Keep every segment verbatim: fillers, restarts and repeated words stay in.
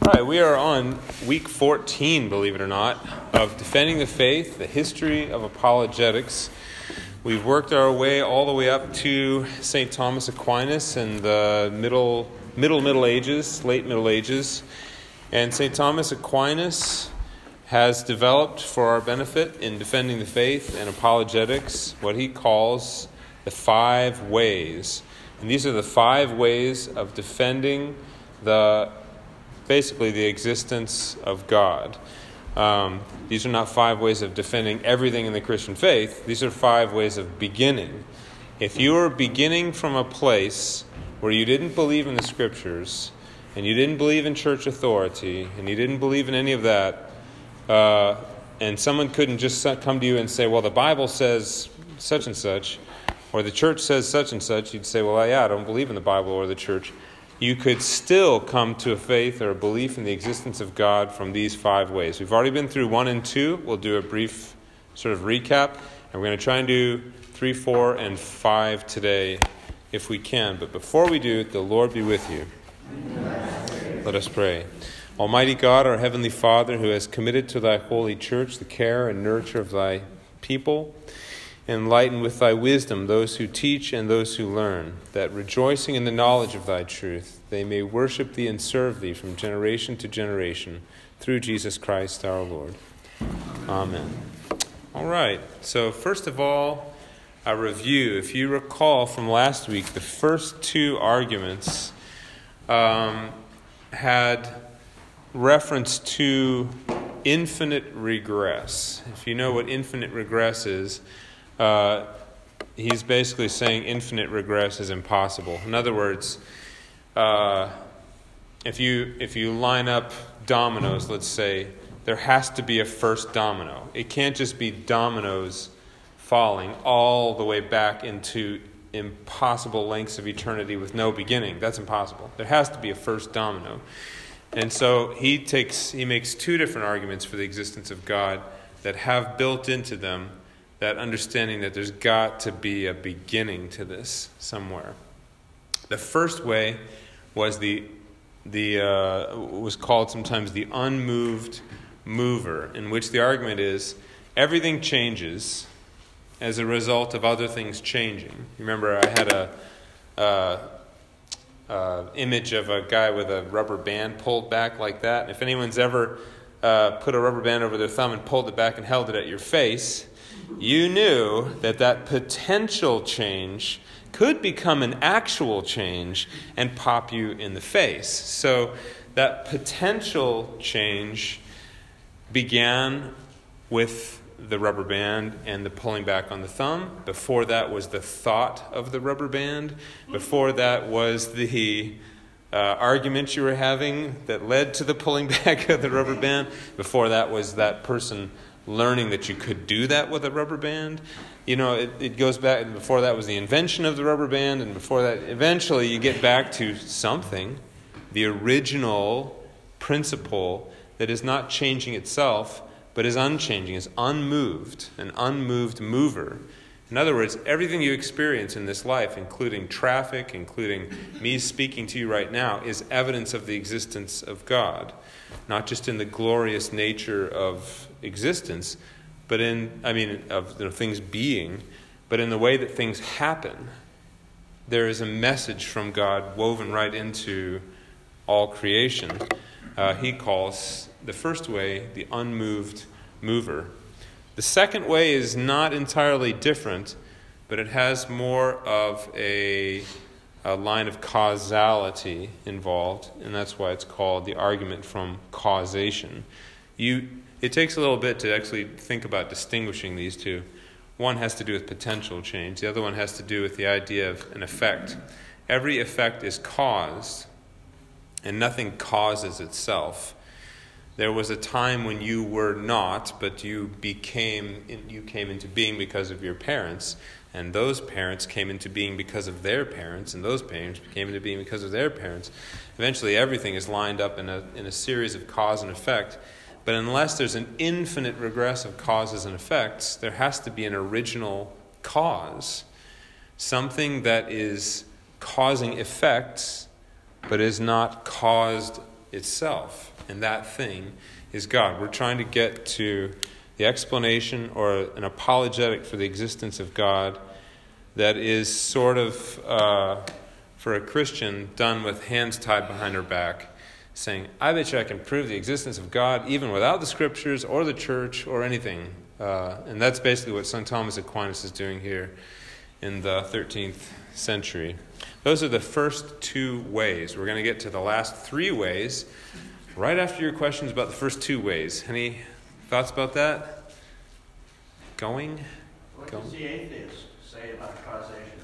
All right, we are on week fourteen, believe it or not, of Defending the Faith, the history of apologetics. We've worked our way all the way up to Saint Thomas Aquinas in the middle, middle Middle Ages, late Middle Ages. And Saint Thomas Aquinas has developed for our benefit in defending the faith and apologetics what he calls the five ways. And these are the five ways of defending the basically the existence of God. Um, these are not five ways of defending everything in the Christian faith. These are five ways of beginning. If you are beginning from a place where you didn't believe in the Scriptures, and you didn't believe in church authority, and you didn't believe in any of that, uh, and someone couldn't just come to you and say, well, the Bible says such and such, or the church says such and such, you'd say, well, yeah, I don't believe in the Bible or the church. You could still come to a faith or a belief in the existence of God from these five ways. We've already been through one and two. We'll do a brief sort of recap. And we're going to try and do three, four, and five today if we can. But before we do, the Lord be with you. Amen. Let us pray. Almighty God, our Heavenly Father, who has committed to thy holy church the care and nurture of thy people, enlighten with thy wisdom those who teach and those who learn, that rejoicing in the knowledge of thy truth, they may worship thee and serve thee from generation to generation, through Jesus Christ our Lord. Amen. All right, so first of all, a review. If you recall from last week, the first two arguments um, had reference to infinite regress. If you know what infinite regress is, Uh, he's basically saying infinite regress is impossible. In other words, uh, if you if you line up dominoes, let's say, there has to be a first domino. It can't just be dominoes falling all the way back into impossible lengths of eternity with no beginning. That's impossible. There has to be a first domino. And so he takes he makes two different arguments for the existence of God that have built into them that understanding that there's got to be a beginning to this somewhere. The first way was the the uh, was called sometimes the unmoved mover, in which the argument is everything changes as a result of other things changing. Remember, I had a uh, uh, image of a guy with a rubber band pulled back like that. And if anyone's ever uh, put a rubber band over their thumb and pulled it back and held it at your face, you knew that that potential change could become an actual change and pop you in the face. So that potential change began with the rubber band and the pulling back on the thumb. Before that was the thought of the rubber band. Before that was the uh, argument you were having that led to the pulling back of the rubber band. Before that was that person learning that you could do that with a rubber band. You know, it, it goes back, and before that was the invention of the rubber band, and before that, eventually you get back to something, the original principle that is not changing itself, but is unchanging, is unmoved, an unmoved mover. In other words, everything you experience in this life, including traffic, including me speaking to you right now, is evidence of the existence of God. Not just in the glorious nature of existence, but in, I mean, of you know, things being, but in the way that things happen. There is a message from God woven right into all creation. Uh, he calls the first way the unmoved mover. The second way is not entirely different, but it has more of a, a line of causality involved, and that's why it's called the argument from causation. You, it takes a little bit to actually think about distinguishing these two. One has to do with potential change. The other one has to do with the idea of an effect. Every effect is caused, and nothing causes itself. There was a time when you were not, but you became, you came into being because of your parents, and those parents came into being because of their parents, and those parents came into being because of their parents. Eventually, everything is lined up in a in a series of cause and effect. But unless there's an infinite regress of causes and effects, there has to be an original cause, something that is causing effects, but is not caused itself, and that thing is God. We're trying to get to the explanation or an apologetic for the existence of God that is sort of, uh, for a Christian, done with hands tied behind her back, saying, I bet you I can prove the existence of God even without the Scriptures or the church or anything. Uh, and that's basically what Saint Thomas Aquinas is doing here in the thirteenth century. Those are the first two ways. We're going to get to the last three ways right after your questions about the first two ways. Any thoughts about that? Going? What Going. does the atheist say about causation?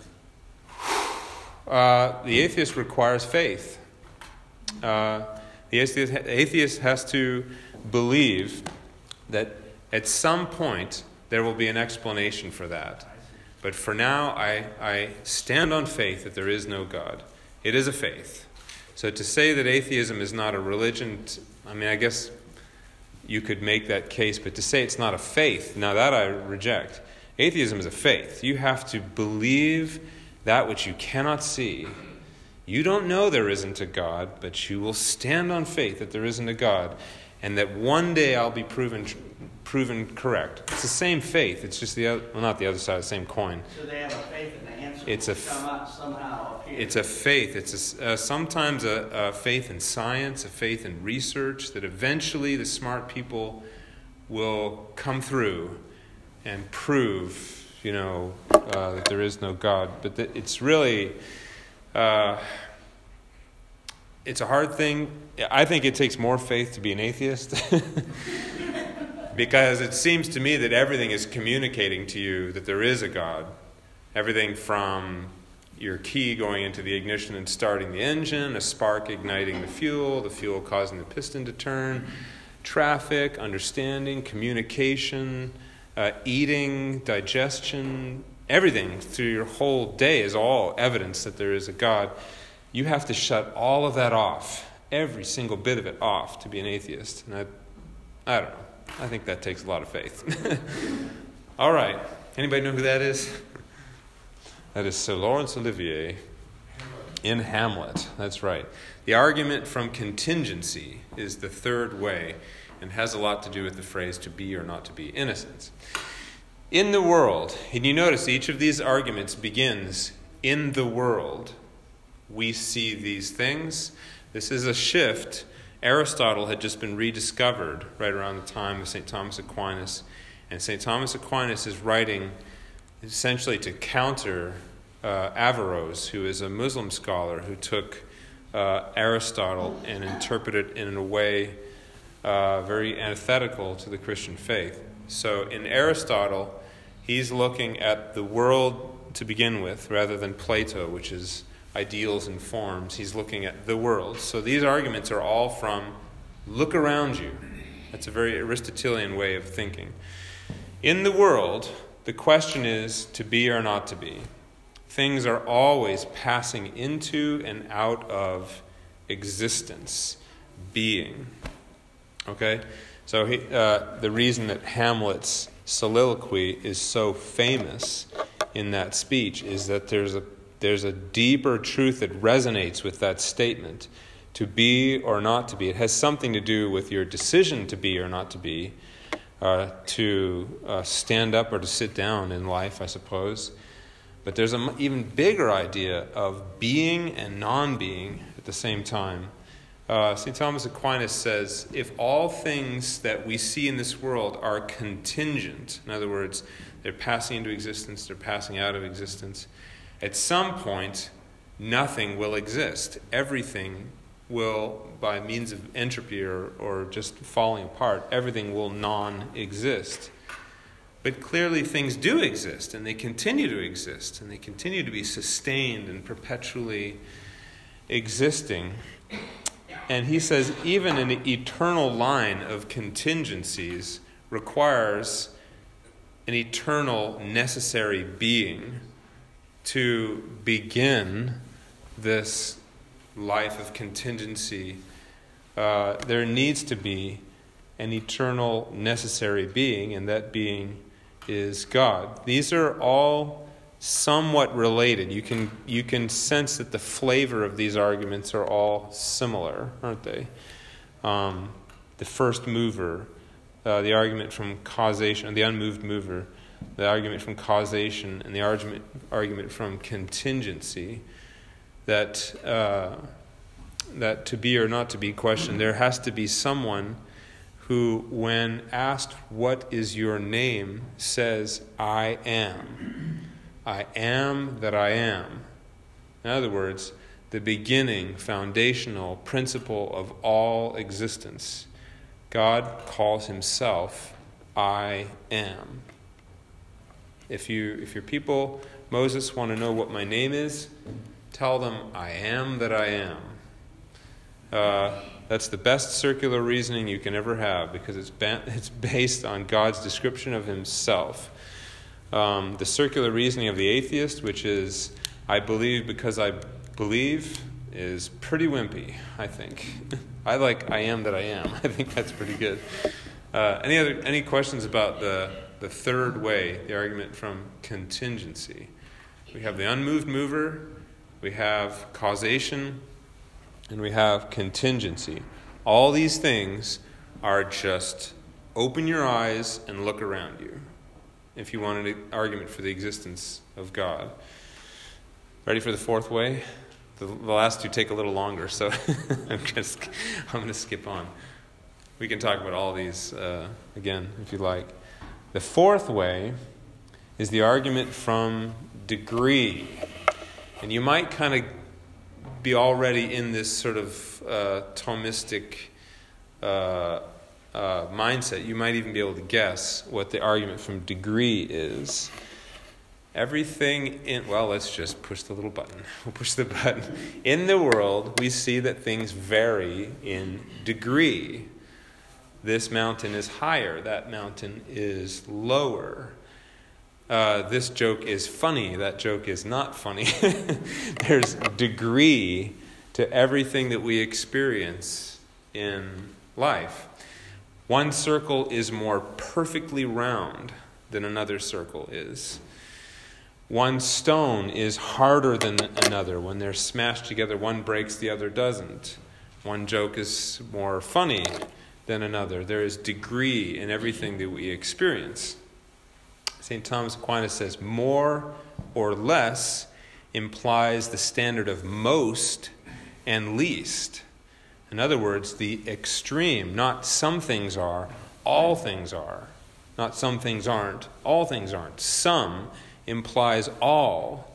Uh, the atheist requires faith. Uh, the atheist, atheist has to believe that at some point there will be an explanation for that. But for now, I, I stand on faith that there is no God. It is a faith. So to say that atheism is not a religion, I mean, I guess you could make that case, but to say it's not a faith, now that I reject. Atheism is a faith. You have to believe that which you cannot see. You don't know there isn't a God, but you will stand on faith that there isn't a God, and that one day I'll be proven proven correct. It's the same faith. It's just the other, well, not the other side of the same coin. So they have a faith and the answer It's will a f- come up somehow appear. It's a faith. It's a, uh, sometimes a, a faith in science, a faith in research, that eventually the smart people will come through and prove, you know, uh, that there is no God. But th- it's really, uh, it's a hard thing. I think it takes more faith to be an atheist. Because it seems to me that everything is communicating to you that there is a God. Everything from your key going into the ignition and starting the engine, a spark igniting the fuel, the fuel causing the piston to turn, traffic, understanding, communication, uh, eating, digestion, everything through your whole day is all evidence that there is a God. You have to shut all of that off, every single bit of it off, to be an atheist. And I, I don't know. I think that takes a lot of faith. All right. Anybody know who that is? That is Sir Laurence Olivier in Hamlet. That's right. The argument from contingency is the third way and has a lot to do with the phrase to be or not to be innocent. In the world, and you notice each of these arguments begins, in the world, we see these things. This is a shift. Aristotle had just been rediscovered right around the time of Saint Thomas Aquinas. And Saint Thomas Aquinas is writing essentially to counter uh, Averroes, who is a Muslim scholar who took uh, Aristotle and interpreted it in a way uh, very antithetical to the Christian faith. So in Aristotle, he's looking at the world to begin with, rather than Plato, which is ideals and forms. He's looking at the world. So these arguments are all from look around you. That's a very Aristotelian way of thinking. In the world, the question is to be or not to be. Things are always passing into and out of existence, being. Okay? So he, uh, the reason that Hamlet's soliloquy is so famous in that speech is that there's a There's a deeper truth that resonates with that statement, to be or not to be. It has something to do with your decision to be or not to be, uh, to uh, stand up or to sit down in life, I suppose. But there's an even bigger idea of being and non-being at the same time. Uh, Saint Thomas Aquinas says, if all things that we see in this world are contingent, in other words, they're passing into existence, they're passing out of existence, at some point, nothing will exist. Everything will, by means of entropy or, or just falling apart, everything will non-exist. But clearly things do exist, and they continue to exist, and they continue to be sustained and perpetually existing. And he says even an eternal line of contingencies requires an eternal necessary being to begin this life of contingency. Uh, there needs to be an eternal necessary being, and that being is God. These are all somewhat related. You can you can sense that the flavor of these arguments are all similar, aren't they? Um, the first mover, uh, the argument from causation, the unmoved mover, the argument from causation, and the argument argument from contingency. That uh, that to be or not to be question, there has to be someone who, when asked, "What is your name?" says, "I am. I am that I am." In other words, the beginning, foundational principle of all existence. God calls himself, "I am." If you, if your people, Moses, want to know what my name is, tell them, "I am that I am." Uh, that's the best circular reasoning you can ever have, because it's ba- it's based on God's description of himself. Um, the circular reasoning of the atheist, which is, "I believe because I believe," is pretty wimpy, I think. I like "I am that I am." I think that's pretty good. Uh, any other any questions about the, the third way, the argument from contingency? We have the unmoved mover, we have causation, and we have contingency. All these things are just open your eyes and look around you if you want an argument for the existence of God. Ready for the fourth way? The, the last two take a little longer, so I'm just I'm going to skip on. We can talk about all these uh, again if you like. The fourth way is the argument from degree. And you might kind of be already in this sort of uh, Thomistic uh, uh, mindset. You might even be able to guess what the argument from degree is. Everything in, well, let's just push the little button. We'll push the button. In the world, we see that things vary in degree. This mountain is higher. That mountain is lower. Uh, this joke is funny. That joke is not funny. There's degree to everything that we experience in life. One circle is more perfectly round than another circle is. One stone is harder than another. When they're smashed together, one breaks, the other doesn't. One joke is more funny than another. There is degree in everything that we experience. Saint Thomas Aquinas says more or less implies the standard of most and least. In other words, the extreme, not some things are, all things are. Not some things aren't, all things aren't. Some implies all.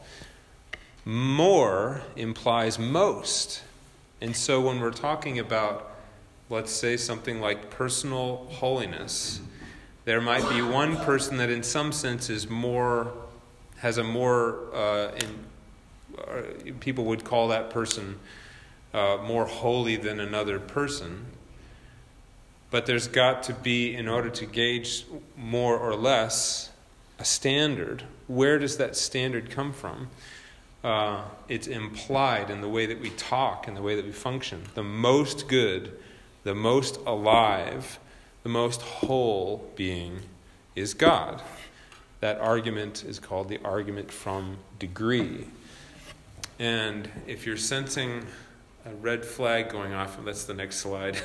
More implies most. And so when we're talking about, let's say, something like personal holiness, there might be one person that in some sense is more, has a more, uh, in, uh, people would call that person uh, more holy than another person. But there's got to be, in order to gauge more or less, a standard. Where does that standard come from? Uh, it's implied in the way that we talk and the way that we function. The most good, the most alive, the most whole being is God. That argument is called the argument from degree. And if you're sensing a red flag going off, that's the next slide.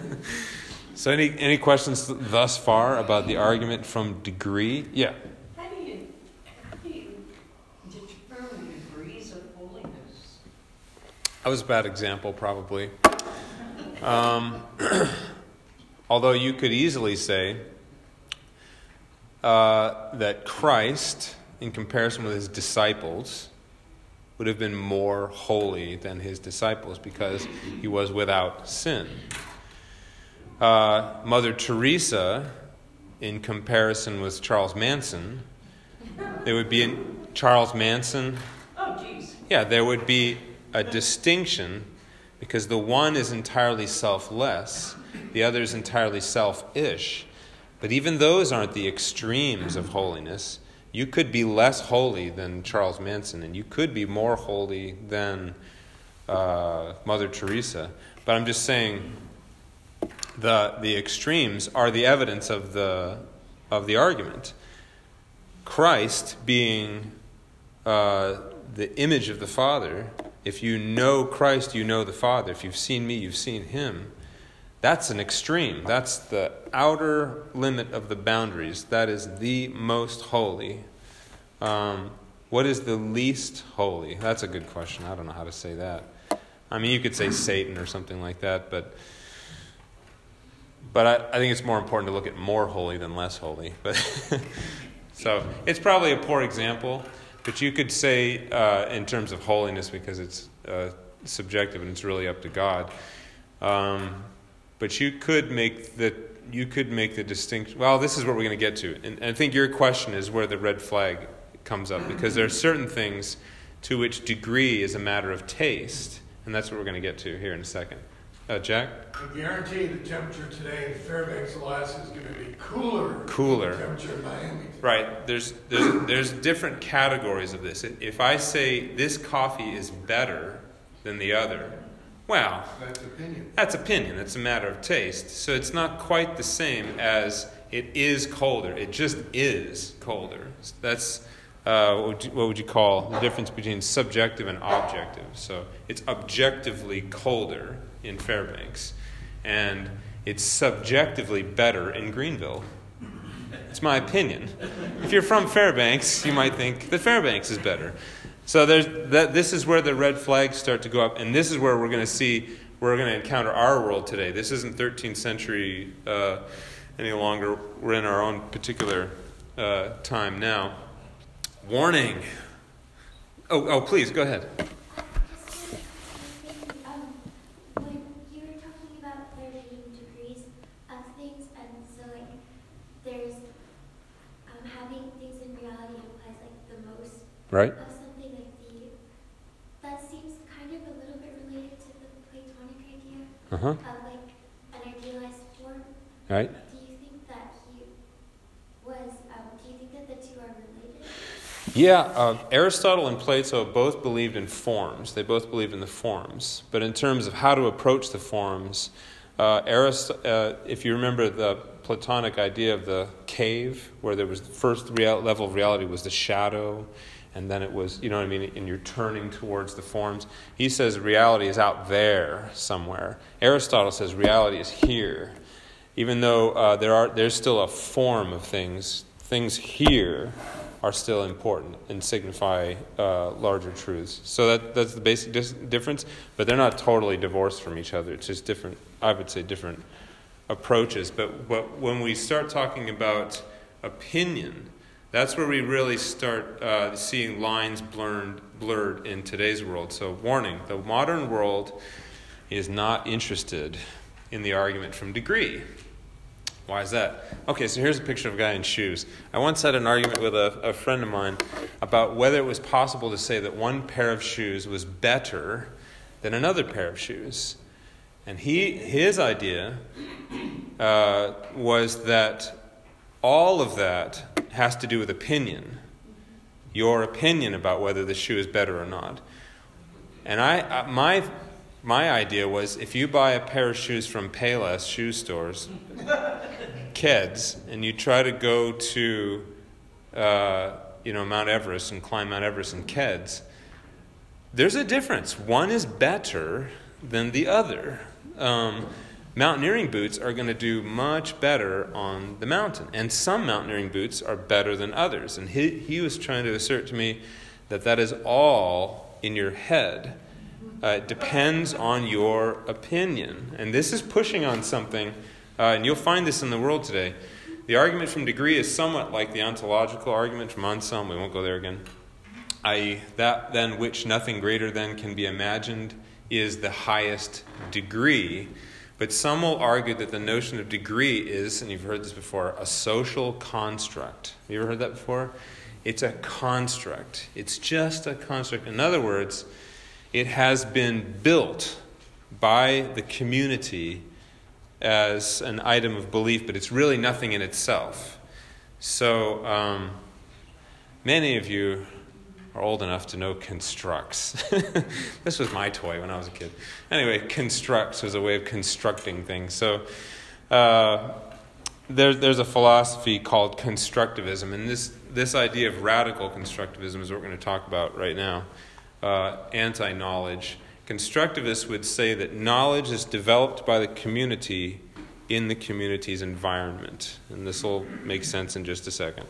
So any any questions thus far about the argument from degree? Yeah. How do you, how do you determine degrees of holiness? That was a bad example, probably. Um, although you could easily say uh, that Christ, in comparison with his disciples, would have been more holy than his disciples because he was without sin. Uh, Mother Teresa, in comparison with Charles Manson, there would be in Charles Manson. Oh, geez. Yeah, there would be a distinction because the one is entirely selfless, the other is entirely selfish. But even those aren't the extremes of holiness. You could be less holy than Charles Manson, and you could be more holy than uh, Mother Teresa. But I'm just saying, the the extremes are the evidence of the of the argument. Christ being uh, the image of the Father, if you know Christ, you know the Father. If you've seen me, you've seen him. That's an extreme. That's the outer limit of the boundaries. That is the most holy. Um, what is the least holy? That's a good question. I don't know how to say that. I mean, you could say Satan or something like that, but but I, I think it's more important to look at more holy than less holy. But so it's probably a poor example, but you could say uh, in terms of holiness, because it's uh, subjective and it's really up to God. Um, But you could make the you could make the distinction. Well, this is what we're going to get to, and, and I think your question is where the red flag comes up, because there are certain things to which degree is a matter of taste, and that's what we're going to get to here in a second. Uh, Jack? I guarantee the temperature today in Fairbanks, Alaska is going to be cooler. Cooler. Than the temperature in Miami. Right. There's there's there's different categories of this. If I say this coffee is better than the other, well, That's opinion. that's opinion. It's a matter of taste. So it's not quite the same as it is colder. It just is colder. That's uh, what, would you, what would you call the difference between subjective and objective? So it's objectively colder in Fairbanks, and it's subjectively better in Greenville. It's my opinion. If you're from Fairbanks, you might think that Fairbanks is better. So there's that. This is where the red flags start to go up, and this is where we're going to see, we're going to encounter our world today. This isn't thirteenth century uh, any longer. We're in our own particular uh, time now. Warning. Oh, oh, please, go ahead. Um, when you were talking about there being degrees of things, and so like there's um, having things in reality implies like the most Right. of something, like the that seems kind of a little bit related to the Platonic idea Uh-huh. of like an idealized form. Right. Do you think that he was? Um, do you think that the two are related? Yeah, uh, Aristotle and Plato both believed in forms. They both believed in the forms. But in terms of how to approach the forms, uh, Arist- uh, if you remember the Platonic idea of the cave, where there was the first real- level of reality was the shadow, and then it was, you know what I mean, and you're turning towards the forms. He says reality is out there somewhere. Aristotle says reality is here. Even though uh, there are, there's still a form of things, things here are still important and signify uh, larger truths. So that that's the basic dis- difference, but they're not totally divorced from each other. It's just different, I would say, different approaches. But, but when we start talking about opinion, that's where we really start uh, seeing lines blurred, blurred in today's world. So warning, the modern world is not interested in the argument from degree. Why is that? Okay, so here's a picture of a guy in shoes. I once had an argument with a, a friend of mine about whether it was possible to say that one pair of shoes was better than another pair of shoes. And he his idea uh, was that all of that has to do with opinion. Your opinion about whether the shoe is better or not. And I, I my my idea was, if you buy a pair of shoes from Payless shoe stores, Keds, and you try to go to uh, you know Mount Everest and climb Mount Everest in Keds, there's a difference. One is better than the other. Um, mountaineering boots are going to do much better on the mountain, and some mountaineering boots are better than others. And he he was trying to assert to me that that is all in your head. Uh, it depends on your opinion. And this is pushing on something, uh, and you'll find this in the world today. The argument from degree is somewhat like the ontological argument from Anselm. We won't go there again. that is, that than which nothing greater than can be imagined is the highest degree. But some will argue that the notion of degree is, and you've heard this before, a social construct. Have you ever heard that before? It's a construct. It's just a construct. In other words, it has been built by the community as an item of belief, but it's really nothing in itself. So um, many of you are old enough to know constructs. This was my toy when I was a kid. Anyway, constructs was a way of constructing things. So uh, There, there's a philosophy called constructivism, and this, this idea of radical constructivism is what we're going to talk about right now. Uh, anti-knowledge. Constructivists would say that knowledge is developed by the community in the community's environment. And this will make sense in just a second.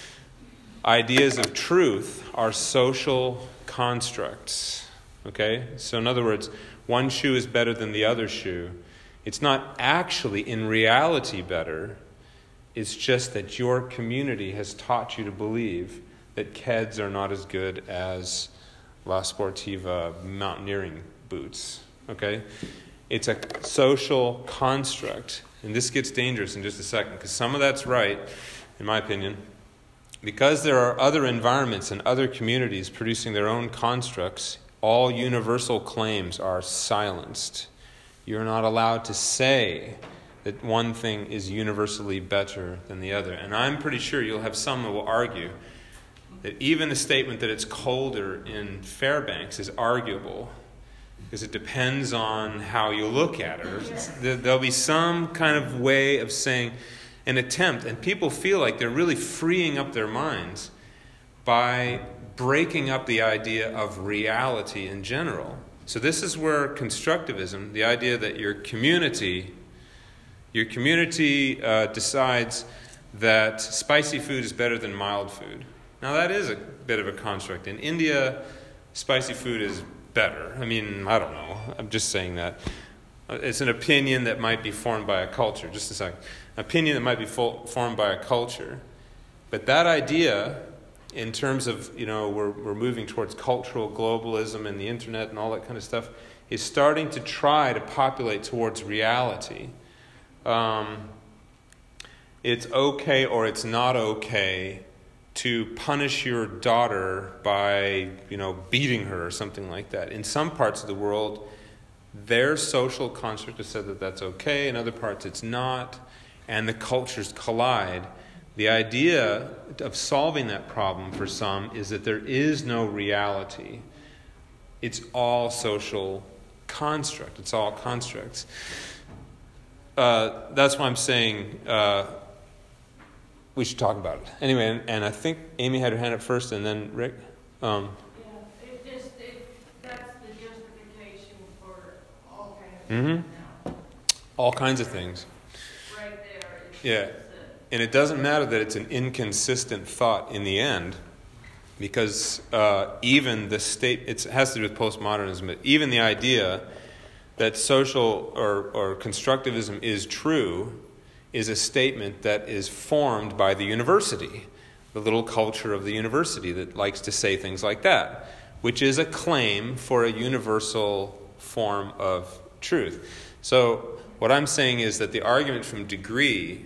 Ideas of truth are social constructs. Okay? So in other words, one shoe is better than the other shoe. It's not actually in reality better. It's just that your community has taught you to believe that Keds are not as good as La Sportiva mountaineering boots. Okay? It's a social construct. And this gets dangerous in just a second, because some of that's right, in my opinion. Because there are other environments and other communities producing their own constructs, all universal claims are silenced. You're not allowed to say that one thing is universally better than the other. And I'm pretty sure you'll have some that will argue that even the statement that it's colder in Fairbanks is arguable, because it depends on how you look at it. There'll be some kind of way of saying, an attempt, and people feel like they're really freeing up their minds by breaking up the idea of reality in general. So this is where constructivism, the idea that your community, your community uh, decides that spicy food is better than mild food. Now that is a bit of a construct. In India, spicy food is better. I mean, I don't know. I'm just saying that. It's an opinion that might be formed by a culture. Just a second. An opinion that might be fo- formed by a culture. But that idea, in terms of, you know, we're we're moving towards cultural globalism and the internet and all that kind of stuff, is starting to try to populate towards reality. Um, it's okay or it's not okay to punish your daughter by, you know, beating her or something like that. In some parts of the world, their social construct has said that that's okay. In other parts, it's not. And the cultures collide. The idea of solving that problem for some is that there is no reality. It's all social construct. It's all constructs. Uh, that's why I'm saying uh, we should talk about it. Anyway, and, and I think Amy had her hand up first, and then Rick. Um, Yeah, it just, it, that's the justification for all kinds of mm-hmm. things now. All kinds of things. Right there. It's Yeah. just, uh, And it doesn't matter that it's an inconsistent thought in the end, because uh, even the state, it's, it has to do with postmodernism, but even the idea that social or, or constructivism is true is a statement that is formed by the university, the little culture of the university that likes to say things like that, which is a claim for a universal form of truth. So what I'm saying is that the argument from Degree,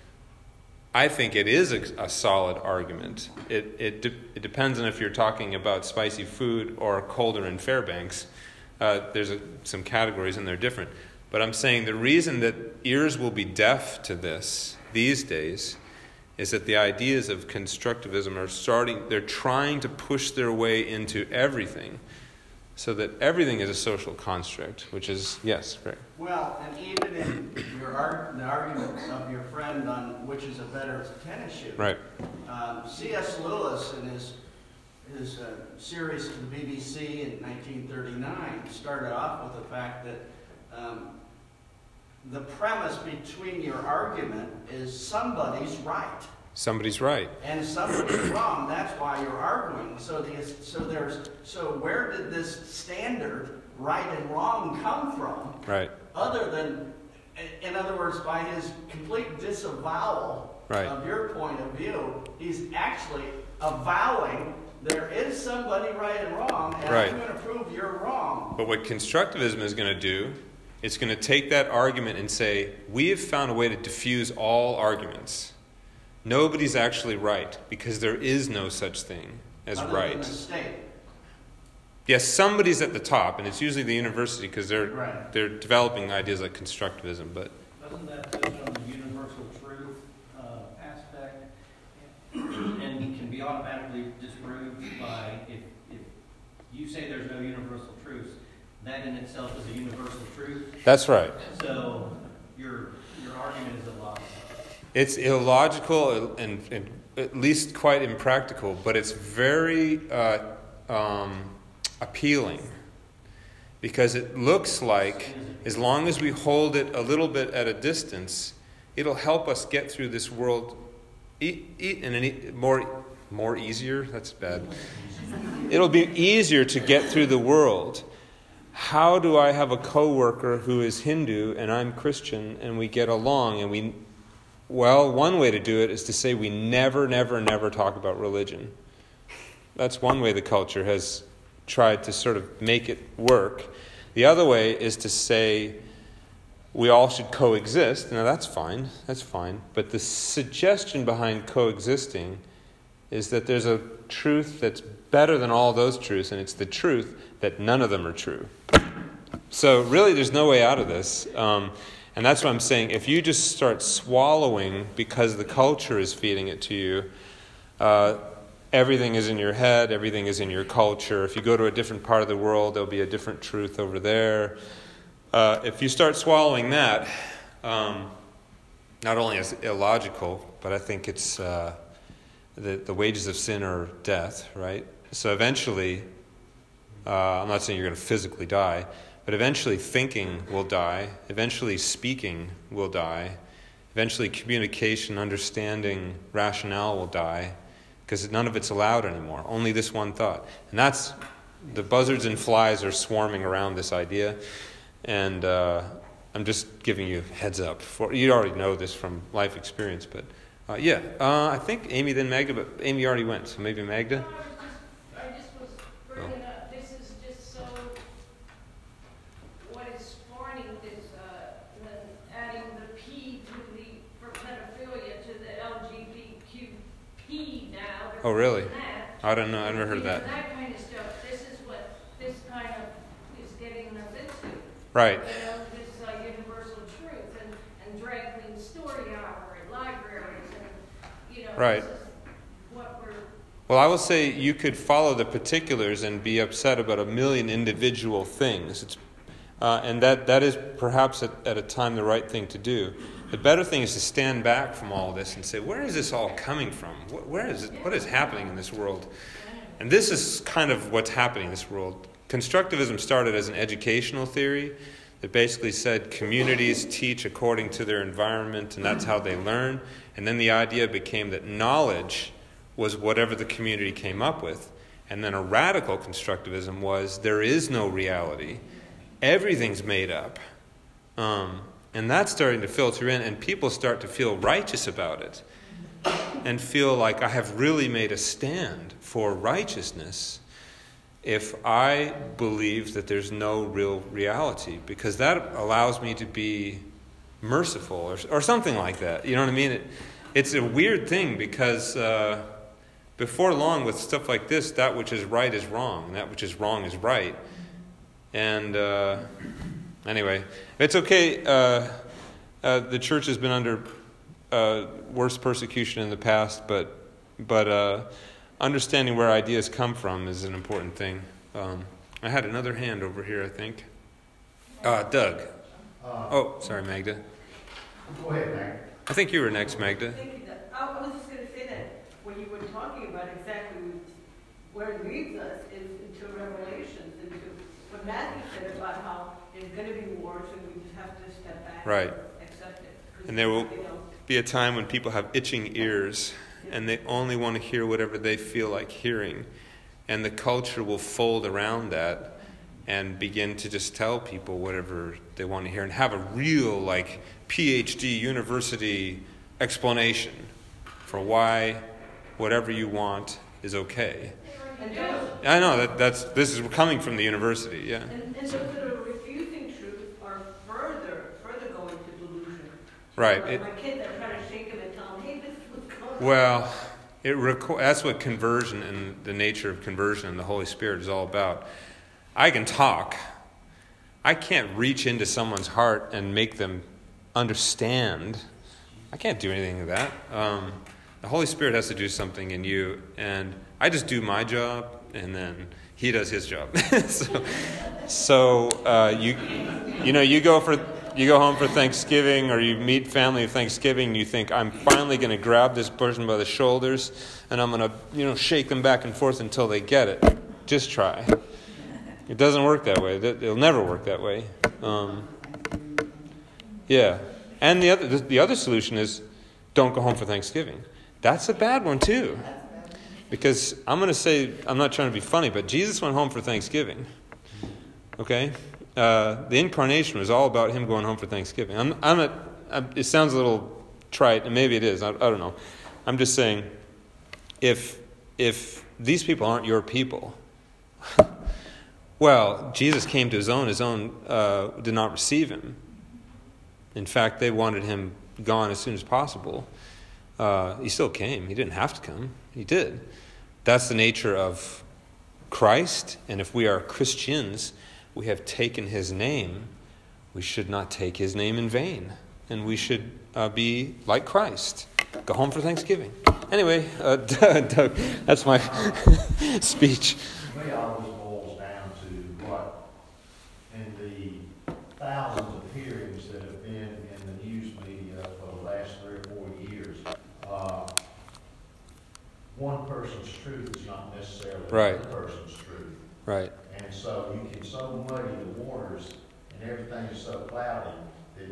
I think it is a, a solid argument. It, it, de- it depends on if you're talking about spicy food or colder in Fairbanks. Uh, there's a, some categories and they're different. But I'm saying the reason that ears will be deaf to this these days is that the ideas of constructivism are starting, they're trying to push their way into everything, so that everything is a social construct, which is, yes, right. Well, and even in your ar- the argument of your friend on which is a better tennis shoe, Right. um, C S Lewis in his his uh, series to the B B C in nineteen thirty-nine started off with the fact that um, the premise between your argument is somebody's right. Somebody's right. And somebody's wrong. That's why you're arguing. So the, so there's so where did this standard right and wrong come from? Right. Other than, in other words, by his complete disavowal Right. of your point of view, he's actually avowing there is somebody right and wrong, and Right. I'm going to prove you're wrong. But what constructivism is going to do, it's going to take that argument and say, we have found a way to diffuse all arguments. Nobody's actually right, because there is no such thing as Other right. than the state. Yes, somebody's at the top, and it's usually the university, because they're Right. they're developing ideas like constructivism. But Doesn't that touch on the universal truth uh, aspect, and can be automatically disproved by if, if you say there's no universal truth, that in itself is a universal truth. that's right. So your your argument is a lie. It's illogical and, and at least quite impractical, but it's very uh, um, appealing because it looks like as long as we hold it a little bit at a distance, it'll help us get through this world e- e- in an e- more more easier. That's bad. It'll be easier to get through the world. How do I have a coworker who is Hindu and I'm Christian and we get along and we... Well, one way to do it is to say we never, never, never talk about religion. That's one way the culture has tried to sort of make it work. The other way is to say we all should coexist. Now, that's fine. That's fine. But the suggestion behind coexisting is that there's a truth that's better than all those truths, and it's the truth that none of them are true. So really, there's no way out of this. Um, and that's what I'm saying. If you just start swallowing because the culture is feeding it to you, uh, everything is in your head, everything is in your culture. If you go to a different part of the world, there'll be a different truth over there. Uh, if you start swallowing that, um, not only is it illogical, but I think it's uh, the, the wages of sin are death, right? So eventually, uh, I'm not saying you're going to physically die, but eventually thinking will die. Eventually speaking will die. Eventually communication, understanding, rationale will die because none of it's allowed anymore. Only this one thought. And that's, the buzzards and flies are swarming around this idea. And uh, I'm just giving you a heads up. For, you already know this from life experience, but uh, yeah. Uh, I think Amy then Magda, but Amy already went, so maybe Magda? No, I was just, I just was bringing Oh. up, this is just so, what is funny is uh, the- adding the P to the, for pedophilia to the L G B T Q P now. They're Oh, really? putting that. I don't know. I've never heard of You know, that. That kind of stuff, this is what this kind of is getting us into. Right. You know, this uh, universal truth and, and drag queen story hour and libraries and, you know, Right. this is what we're, Well, I will say you could follow the particulars and be upset about a million individual things. It's, uh, and that, that is perhaps at, at a time the right thing to do. The better thing is to stand back from all this and say, where is this all coming from? Wh- Where is it? What is happening in this world? And this is kind of what's happening in this world. Constructivism started as an educational theory that basically said communities teach according to their environment and that's how they learn. And then the idea became that knowledge was whatever the community came up with. And then a radical constructivism was there is no reality. Everything's made up. Um, and that's starting to filter in, and people start to feel righteous about it and feel like I have really made a stand for righteousness if I believe that there's no real reality, because that allows me to be merciful or, or something like that. You know what I mean? It, it's a weird thing because uh, before long with stuff like this, that which is right is wrong, and that which is wrong is right. And uh, anyway, it's okay. Uh, uh, the church has been under uh, worse persecution in the past, but but uh, understanding where ideas come from is an important thing. Um, I had another hand over here, I think. Uh, Doug. Uh, Oh, sorry, Magda. Go ahead, Mac. I think you were next, Magda. Thank you. I I was just going to say that when you were talking about exactly where it leads us is into Revelations, into what Matthew said about how there's going to be wars and we just have to step back Right. and accept it. 'Cause, And there will you know, be a time when people have itching ears and they only want to hear whatever they feel like hearing. And the culture will fold around that and begin to just tell people whatever they want to hear and have a real, like, P H D university explanation for why whatever you want is okay. And those, I know that that's this is coming from the university, yeah. and, and those that are refusing truth are further, further going to delusion. Right. Like It, my kids, I try to shake them and tell them, hey, this is what's going on. well, it reco- that's what conversion and the nature of conversion and the Holy Spirit is all about. I can talk. I can't reach into someone's heart and make them understand. I can't do anything of that. Um, the Holy Spirit has to do something in you, and I just do my job, and then He does His job. so, so uh, you, you know, you go for you go home for Thanksgiving or you meet family at Thanksgiving and you think, I'm finally going to grab this person by the shoulders and I'm going to, you know, shake them back and forth until they get it. Just try. It doesn't work that way. It'll never work that way. Um, yeah. And the other, the other solution is don't go home for Thanksgiving. That's a bad one too. Because I'm going to say, I'm not trying to be funny, but Jesus went home for Thanksgiving. Okay? Uh, the incarnation was all about him going home for Thanksgiving. I'm, I'm not, I'm, it sounds a little trite, and maybe it is. I, I don't know. I'm just saying, if if these people aren't your people, well, Jesus came to his own. His own uh, did not receive him. In fact, they wanted him gone as soon as possible. Uh, he still came. He didn't have to come. He did. That's the nature of Christ. And if we are Christians, we have taken his name. We should not take his name in vain. And we should uh, be like Christ. Go home for Thanksgiving. Anyway, uh, Doug, that's my speech. To me, all this boils down to what, in the thousands of hearings that have been in the news media for the last three or four years, uh, one person's truth is not necessarily Right. another person's truth. Right. And so you can so muddy the waters and everything is so cloudy that...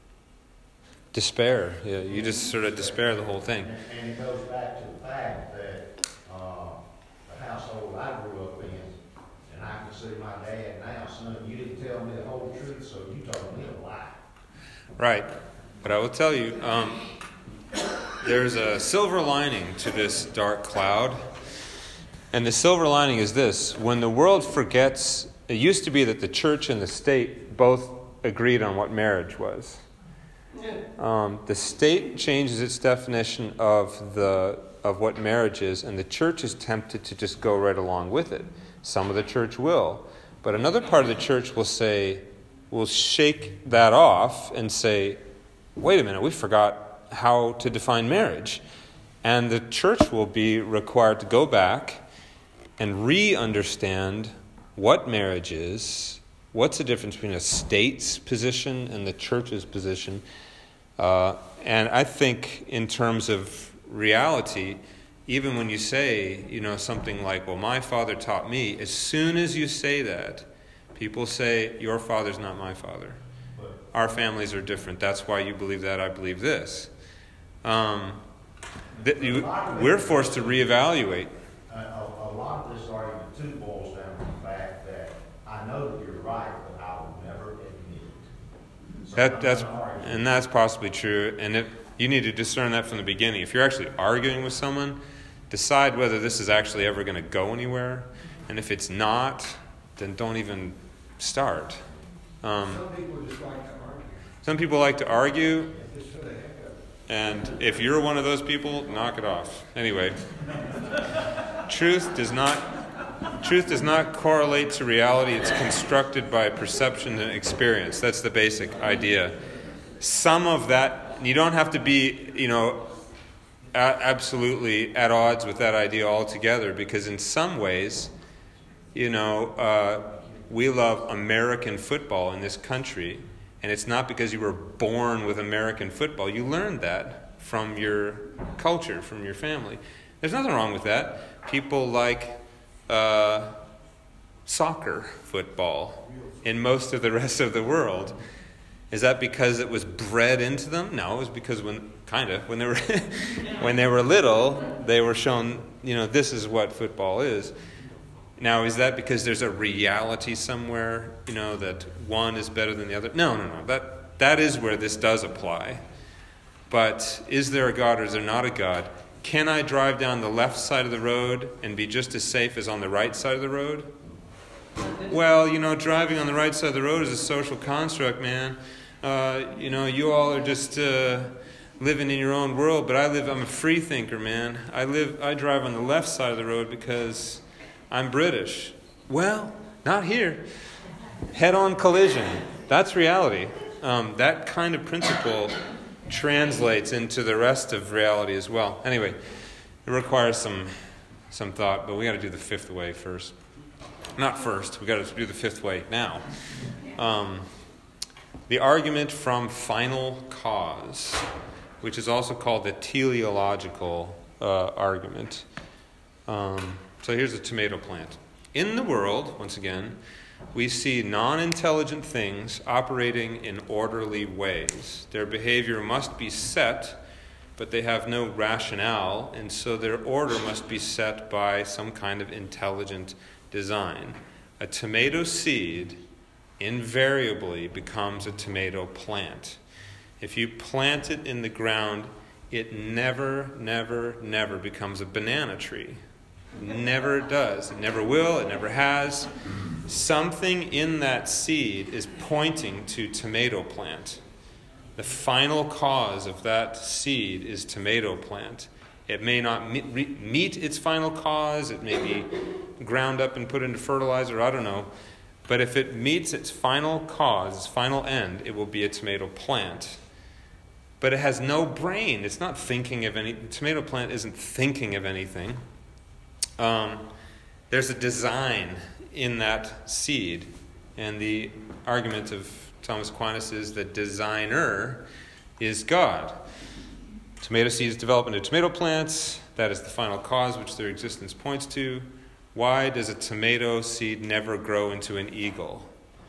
Despair. Yeah, you just sort of despair the whole thing. And, and it goes back to the fact that uh, the household I grew up in, and I can see my dad now, son, you didn't tell me the whole truth, so you told me a lie. Right. But I will tell you, um, there's a silver lining to this dark cloud. And the silver lining is this. When the world forgets, it used to be that the church and the state both agreed on what marriage was. Um, the state changes its definition of the of what marriage is, and the church is tempted to just go right along with it. Some of the church will. But another part of the church will say, will shake that off and say, wait a minute, we forgot how to define marriage. And the church will be required to go back and re-understand what marriage is, what's the difference between a state's position and the church's position. Uh, and I think in terms of reality, even when you say, you know, something like, well, my father taught me, as soon as you say that, people say, your father's not my father. Our families are different. That's why you believe that, I believe this. Um, th- you, we're forced to reevaluate. A, a, a lot of this argument, too, boils down to the fact that I know that you're right, but I will never admit it. So That, I'm that's gonna argue. and that's possibly true. And if you need to discern that from the beginning. If you're actually arguing with someone, decide whether this is actually ever going to go anywhere. And if it's not, then don't even start. Um, Some people just like to argue. some people like to argue, Just for the heck of it. and if you're one of those people, knock it off. Anyway, truth does not truth does not correlate to reality. It's constructed by perception and experience. That's the basic idea. Some of that, you don't have to be, you know, a- absolutely at odds with that idea altogether, because in some ways, you know, uh, we love American football in this country, and it's not because you were born with American football. You learned that from your culture, from your family. There's nothing wrong with that. People like uh, soccer football in most of the rest of the world. Is that because it was bred into them? No, it was because when kind of when they were when they were little, they were shown, you know, this is what football is. Now, is that because there's a reality somewhere, you know, that one is better than the other? No, no, no. That that is where this does apply. But is there a God or is there not a God? Can I drive down the left side of the road and be just as safe as on the right side of the road? Well, you know, driving on the right side of the road is a social construct, man. Uh, you know, you all are just uh, living in your own world, but I live, I'm a free thinker, man. I live, I drive on the left side of the road because I'm British. Well, not here. Head-on collision. That's reality. Um, that kind of principle translates into the rest of reality as well. Anyway, it requires some some thought, but we got to do the fifth way first. Not first. We got to do the fifth way now. Um, the argument from final cause, which is also called the teleological uh, argument. Um, so here's a tomato plant. In the world, once again, we see non-intelligent things operating in orderly ways. Their behavior must be set, but they have no rationale, and so their order must be set by some kind of intelligent design. A tomato seed invariably becomes a tomato plant. If you plant it in the ground, it never, never, never becomes a banana tree. Never does. It never will. It never has. Something in that seed is pointing to tomato plant. The final cause of that seed is tomato plant. It may not meet, meet its final cause. It may be ground up and put into fertilizer. I don't know. But if it meets its final cause, its final end, it will be a tomato plant. But it has no brain. It's not thinking of any. The tomato plant isn't thinking of anything. Um, there's a design in that seed. And the argument of Thomas Aquinas is that designer is God. Tomato seeds develop into tomato plants. That is the final cause which their existence points to. Why does a tomato seed never grow into an eagle?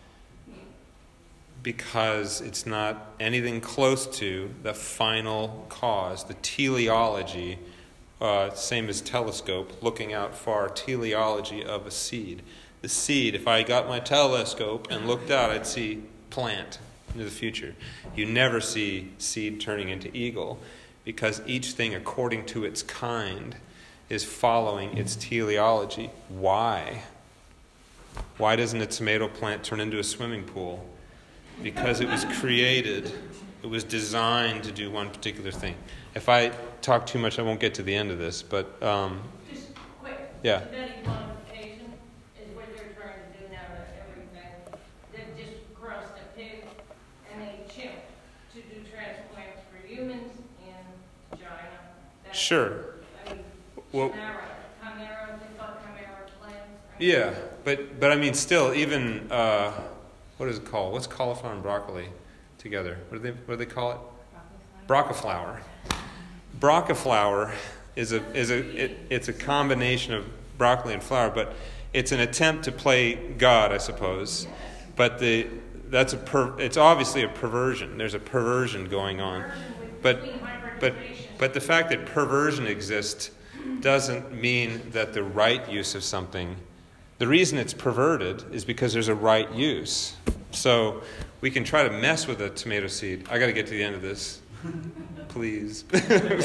Because it's not anything close to the final cause, the teleology, uh, same as telescope, looking out far, teleology of a seed. The seed, if I got my telescope and looked out, I'd see plant into the future. You never see seed turning into eagle, because each thing, according to its kind, is following its teleology. Why? Why doesn't a tomato plant turn into a swimming pool? Because it was created, it was designed to do one particular thing. If I talk too much, I won't get to the end of this, but um, Just quick. yeah. Genetic modification is what they're trying to do now to everything. They've just crossed a pig and a chimp to do transplants for humans in China. That's, Sure. I mean, Well, chimera, chimera, they call chimera plants. Yeah, but but I mean, still, even uh, what is it called? What's cauliflower and broccoli together? What do they what do they call it? Broccaflower. Broccaflower is a is a it, it's a combination of broccoli and flour, but it's an attempt to play God, I suppose. But the that's a per, it's obviously a perversion. There's a perversion going on, but but but the fact that perversion exists doesn't mean that the right use of something. The reason it's perverted is because there's a right use. So we can try to mess with a tomato seed. I got to get to the end of this, please. Otherwise,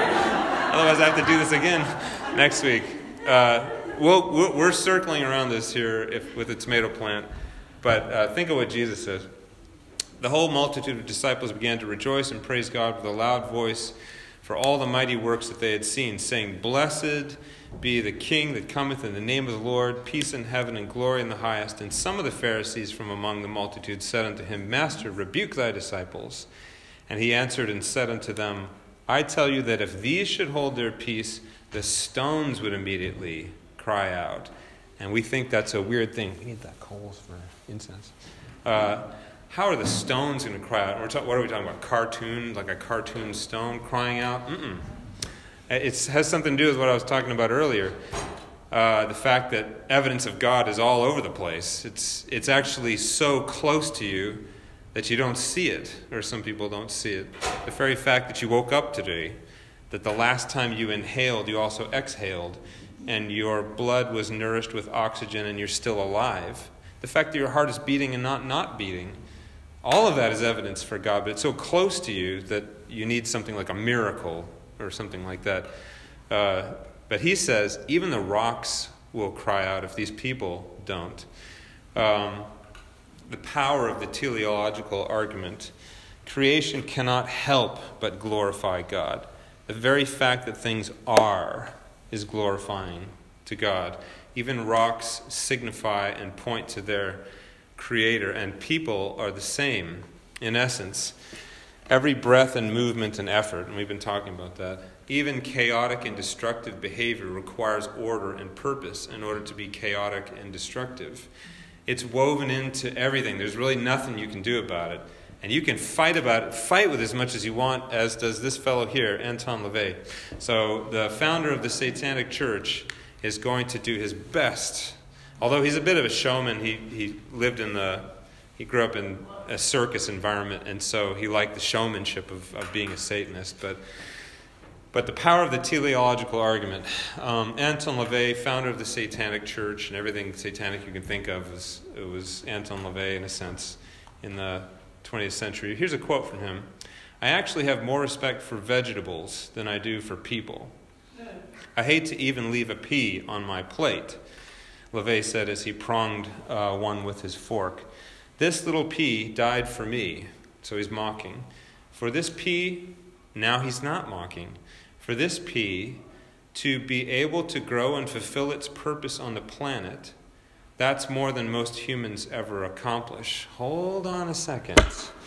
I have to do this again next week. Uh, we'll, we're circling around this here if, with a tomato plant, but uh, think of what Jesus says. The whole multitude of disciples began to rejoice and praise God with a loud voice for all the mighty works that they had seen, saying, "Blessed be the King that cometh in the name of the Lord, peace in heaven and glory in the highest." And some of the Pharisees from among the multitude said unto him, "Master, rebuke thy disciples." And he answered and said unto them, "I tell you that if these should hold their peace, the stones would immediately cry out." And we think that's a weird thing. We need that coals for incense. Uh, how are the stones going to cry out? We're ta- what are we talking about? Cartoon, like a cartoon stone crying out? Mm-mm. It has something to do with what I was talking about earlier. Uh, the fact that evidence of God is all over the place. It's it's actually so close to you that you don't see it, or some people don't see it. The very fact that you woke up today, that the last time you inhaled, you also exhaled, and your blood was nourished with oxygen and you're still alive. The fact that your heart is beating and not not beating, all of that is evidence for God, but it's so close to you that you need something like a miracle or something like that. Uh, but he says, even the rocks will cry out if these people don't. Um, the power of the teleological argument. Creation cannot help but glorify God. The very fact that things are is glorifying to God. Even rocks signify and point to their creator, and people are the same in essence. Every breath and movement and effort, and we've been talking about that, even chaotic and destructive behavior requires order and purpose in order to be chaotic and destructive. It's woven into everything. There's really nothing you can do about it. And you can fight about it, fight with as much as you want, as does this fellow here, Anton LaVey. So the founder of the Satanic Church is going to do his best. Although he's a bit of a showman, he, he lived in the, he grew up in a circus environment, and so he liked the showmanship of, of being a Satanist. But but the power of the teleological argument. Um, Anton LaVey, founder of the Satanic Church, and everything satanic you can think of, was, it was Anton LaVey in a sense in the twentieth century. Here's a quote from him. "I actually have more respect for vegetables than I do for people. I hate to even leave a pea on my plate," LaVey said as he pronged uh, one with his fork. "This little pea died for me." So he's mocking. For this pea, now he's not mocking. For this pea to be able to grow and fulfill its purpose on the planet, that's more than most humans ever accomplish. Hold on a second.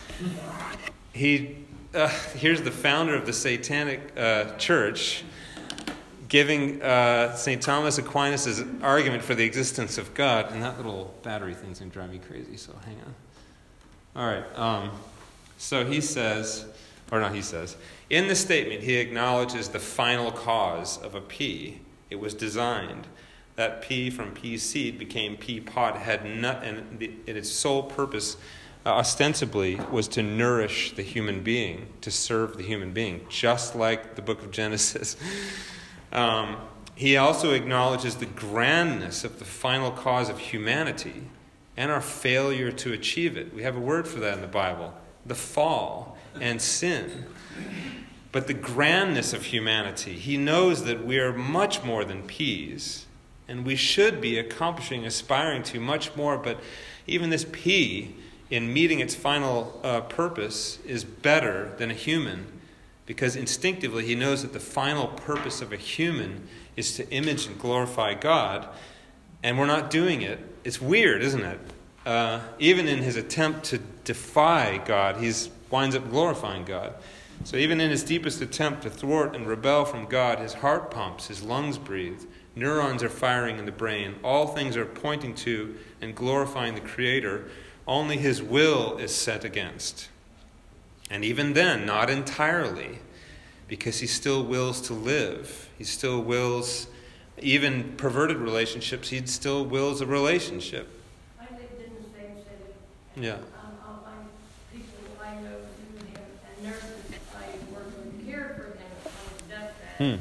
He, uh, here's the founder of the Satanic uh, Church giving uh, Saint Thomas Aquinas' argument for the existence of God. And that little battery thing's going to drive me crazy, so hang on. All right. Um, so he says, or not he says, in the statement he acknowledges the final cause of a pea. It was designed. That pea from pea seed became pea pod, had nut, and, the, and its sole purpose uh, ostensibly was to nourish the human being, to serve the human being, just like the book of Genesis. um, he also acknowledges the grandness of the final cause of humanity and our failure to achieve it. We have a word for that in the Bible, the fall and sin. But the grandness of humanity, he knows that we are much more than peas. And we should be accomplishing, aspiring to much more. But even this pea, in meeting its final uh, purpose, is better than a human. Because instinctively he knows that the final purpose of a human is to image and glorify God. And we're not doing it. It's weird, isn't it? Uh, even in his attempt to defy God, he winds up glorifying God. So even in his deepest attempt to thwart and rebel from God, his heart pumps, his lungs breathe. Neurons are firing in the brain. All things are pointing to and glorifying the Creator. Only his will is set against. And even then, not entirely, because he still wills to live. He still wills, even perverted relationships, he still wills a relationship. I lived in the same city. Yeah. Um, all my people I know knew him, and nurses I worked with cared for him on his deathbed. Hmm.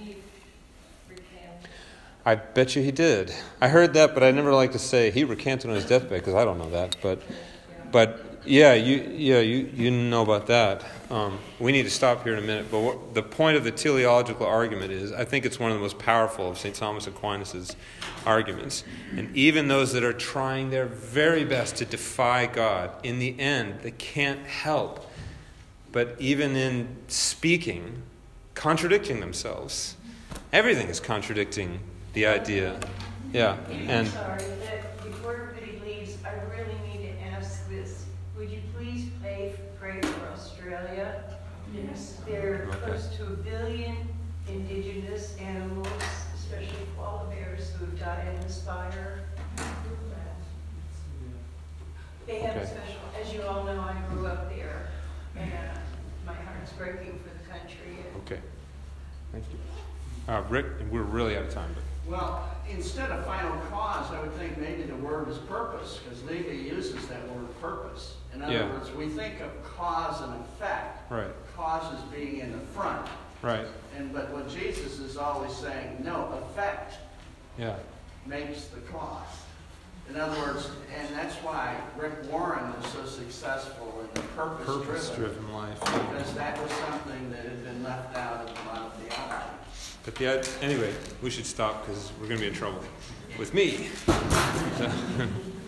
I I bet you he did. I heard that, but I never like to say he recanted on his deathbed because I don't know that. But, but yeah, you yeah you, you know about that. Um, we need to stop here in a minute. But what, the point of the teleological argument is, I think it's one of the most powerful of Saint Thomas Aquinas' arguments. And even those that are trying their very best to defy God, in the end, they can't help but even in speaking, contradicting themselves. Everything is contradicting the idea. Yeah. And I'm sorry, that before everybody leaves, I really need to ask this. Would you please pay, pray for Australia? Yes. There are close to a billion indigenous animals, especially koala bears, who have died in this fire. They have a Okay. special, as you all know, I grew up there, and uh, my heart's breaking for the country. And okay. Thank you. Uh, Rick, we're really out of time. But Well, instead of final cause, I would think maybe the word is purpose, because Levy uses that word purpose. In other Yeah. words, we think of cause and effect. Right. Cause as being in the front. Right. And but what Jesus is always saying, no, effect Yeah. makes the cause. In other words, and that's why Rick Warren is so successful in the purpose-driven. Purpose-driven life. Because that was something that had been left out of a lot of theology. But the anyway, we should stop because we're going to be in trouble with me.